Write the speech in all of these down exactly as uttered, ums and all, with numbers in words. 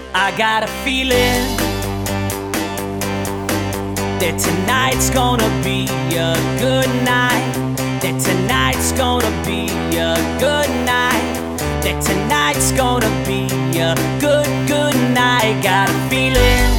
I got a feeling that tonight's gonna be a good night. That tonight's gonna be a good night. That tonight's gonna be a good, good night. Got a feeling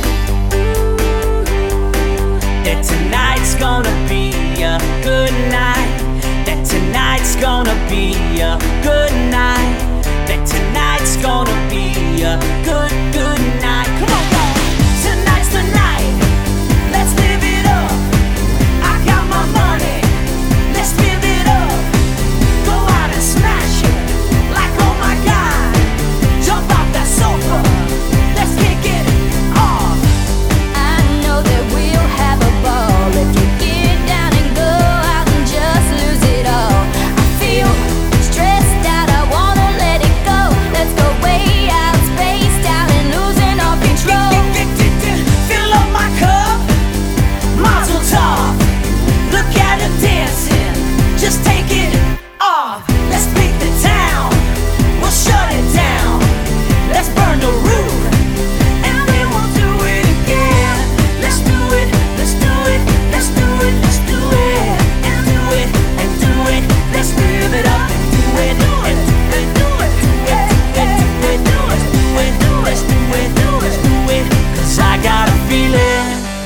that tonight's gonna be a good night. That tonight's gonna be a good night. That tonight's gonna be a good, good night. Come on, y'all. Tonight's the night. Let's live it up. I got my money. Let's live it up. Go out and smash it. Like, oh my God. Jump off that sofa. Let's kick it off. I know that we'll have a ball if you get down and go out and just lose it all. I feel stressed out, I wanna let it go. Let's go way out, spaced out and losing all control. Fill up my cup, Mazel tov. Look at her dancing, just take it off. Let's beat the town, we'll shut it down. Let's burn the roof, and then we'll do it again. Let's do it, let's do it, let's do it, let's do it, and do it, and do it. Let's live it up and do it, and do it, do it, do it, and do it, do it, do it, do it, let's do it, do it, do it. 'Cause I got a feeling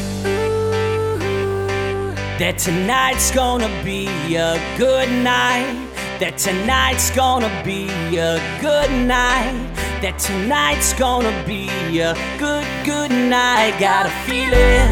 that tonight's gonna be a good night. That tonight's gonna be a good night. That tonight's gonna be a good, good night. Got a feeling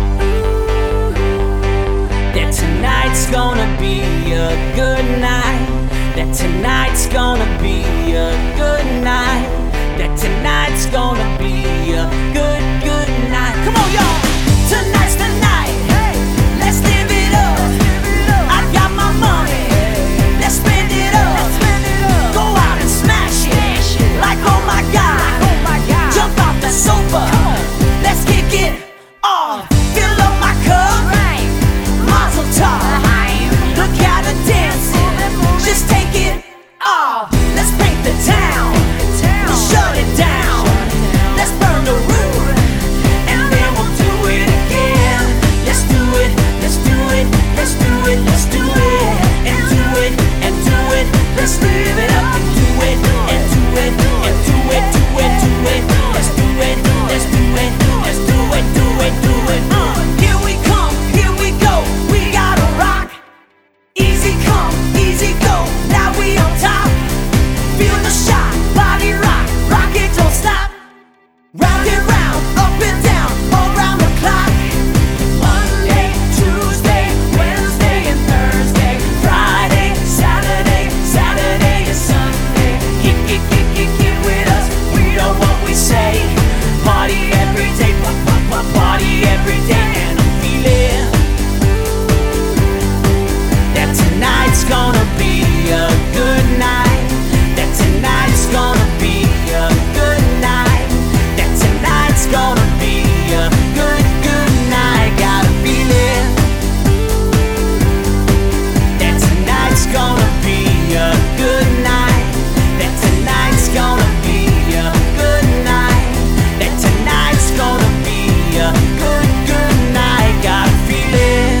that tonight's gonna be a good night. That tonight's gonna be a good night. That tonight's gonna be a good, good night. Come on, y'all. Tonight's the night. Hey, let's live it up. I got my money. Let's spend it up. Go out and smash it. Like, oh my God. Jump off the sofa. Let's kick it off. Fill up my cup. Mazel tov. Look at her dancing. Just take it off. Let's paint the town. We'll shut it down. Let's burn the roof, and then we'll do it again. Let's do it, let's do it, let's do it, let's do it, and do it, and do it. Let's live it up and do it, and do it, and do it, do it, do it. Let's do it, let's do it, let's do it, do it, do it. Uh, here we come, here we go. We gotta rock. Easy come, easy go. Now we on top. Feel the shot, body rock, rock it, don't stop. Round and round, up and down, around the clock. Monday, Tuesday, Wednesday and Thursday, Friday, Saturday, Saturday and Sunday. Get, get, get, get, get with us. We know what we say. Party every day, pop, pop, pop, party every day. And I'm feeling that tonight's gonna be a good night. That tonight's gonna be a good night. That tonight's gonna be a good, good night. Got a feeling that tonight's gonna be a good night. That tonight's gonna be a good night. That tonight's gonna be a good, good night. Got a feeling.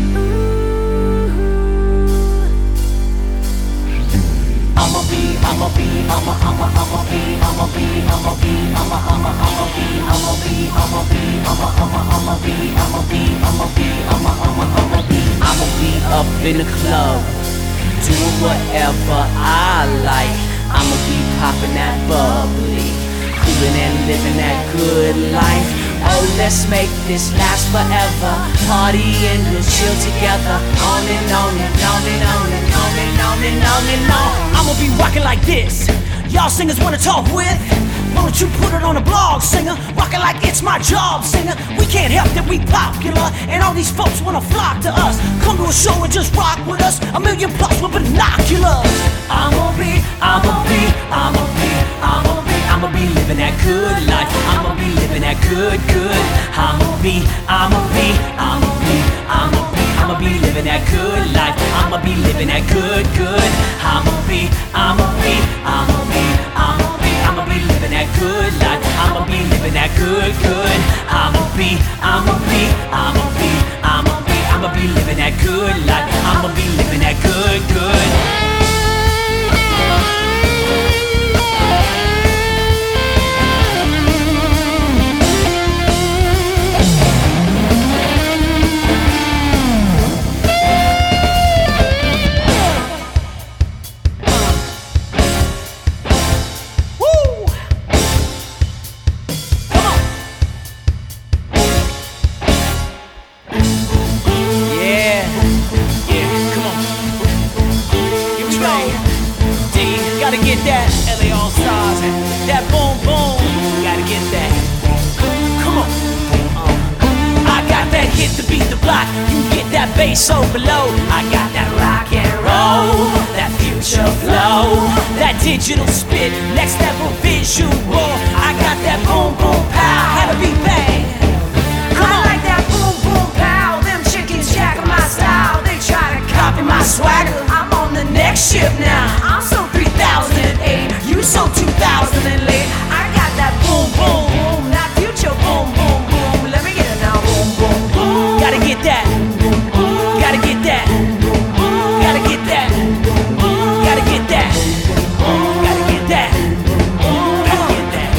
I'ma be, I'ma be, I'ma, I'ma, I'ma be, I'ma be, I'ma be, I'ma, I'ma, I'ma be, I'ma be, I'ma be, I'ma, I'ma, I'ma be, I'ma be, I'ma be, I'ma, I'ma, I'ma be. I'ma be up in the club, doing whatever I like. I'ma be popping that bubbly, coolin' and living that good life. Oh, let's make this last forever. Party and we'll chill together. On and on and on and on and on and on and on and on. I'ma be rocking like this. Y'all singers wanna talk with? Why don't you put it on a blog, singer? Rock it like it's my job, singer. We can't help that we popular, and all these folks wanna flock to us. Come to a show and just rock with us. A million plus with binoculars. I'ma be, I'ma be, I'ma be, I'ma be, I'ma be living that good life. I'ma be living that good, good. I'ma be, I'ma be, I'ma be, I'ma be, I'ma be living that good life. I'ma be living that good, good. I'ma be, I'ma be, I'ma be, I'ma be, I'ma be living that good life. I'ma be good, good. I'ma be, I'ma be, I'ma be, I'ma be, I'ma be living that good life. I'ma be living that good, good. Gotta get that L A All Stars, that boom boom. Gotta get that. Come on. Uh. I got that hit to beat the block. You get that bass so below. I got that rock and roll, that future flow, that digital spit, next level visual. I got that boom boom pow, had a beat bang. Come on. I like that boom boom pow. Them chickens jacking my style. They try to copy my swagger. I'm on the next ship now. I'm so three thousand eight, you so two thousand late. I got that boom boom boom, that future boom boom boom. Let me get it now, boom boom boom. Gotta get that, gotta get that, gotta get that, gotta get that, gotta get that, gotta get that.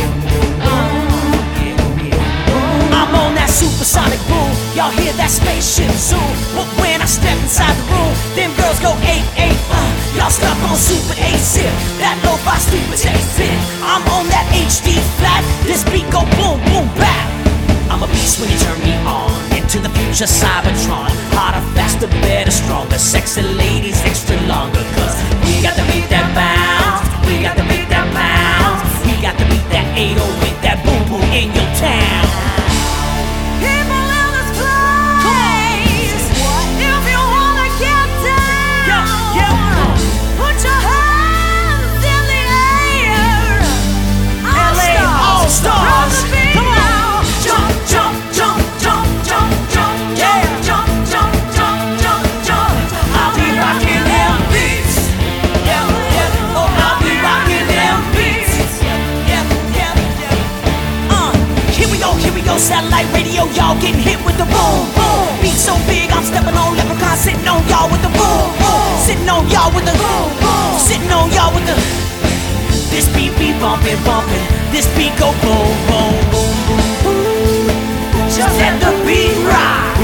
I'm on that supersonic boom. Y'all hear that spaceship zoom? But when I step inside the room, them girls go eight eight. Uh, y'all stuck on super eight zip. That lo-fi stupid taste it. I'm on that H D flat. This beat go boom boom back. I'm a beast when you turn me on. Into the future Cybertron. Harder, faster, better, stronger. Sexy ladies extra longer. Cause we got to beat that bounce. We got to beat that bounce. We got to beat that eight oh with that boom boom in your town. People in this place, if you wanna get down, Yeah, yeah. put your hands in the air. L A All Stars. Come on. Jump, jump, jump, jump, jump, jump, Yeah. jump, jump, jump, jump, jump. I'll be rocking them beats. Yeah, yeah. Oh, I'll be rocking them beats. Yeah, yeah, yeah. Uh, here we go, here we go. Satellite radio, y'all getting hit with the boom, boom. Beat so big, I'm stepping on leprechaun, sitting on y'all with the boom, boom. Sitting on y'all with the boom, boom. Sitting on y'all with the. This beat be bumping, bumping. This beat go boom, boom, boom, boom, boom. Just let the beat rock.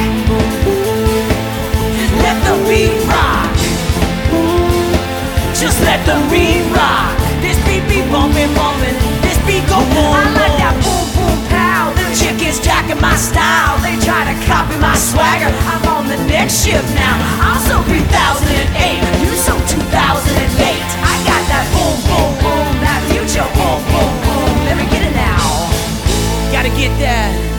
Let the beat rock. Just let the beat rock. This beat be bumping, bumping. This beat go boom, I like boom. that boom, boom, pow. Them Chickens jacking my style. They try to copy my swagger. I'm on the next ship now. I'm so three thousand eight, you so two thousand eight. I got that boom, boom, boom, that future boom, boom, boom. Let me get it now. Gotta get that.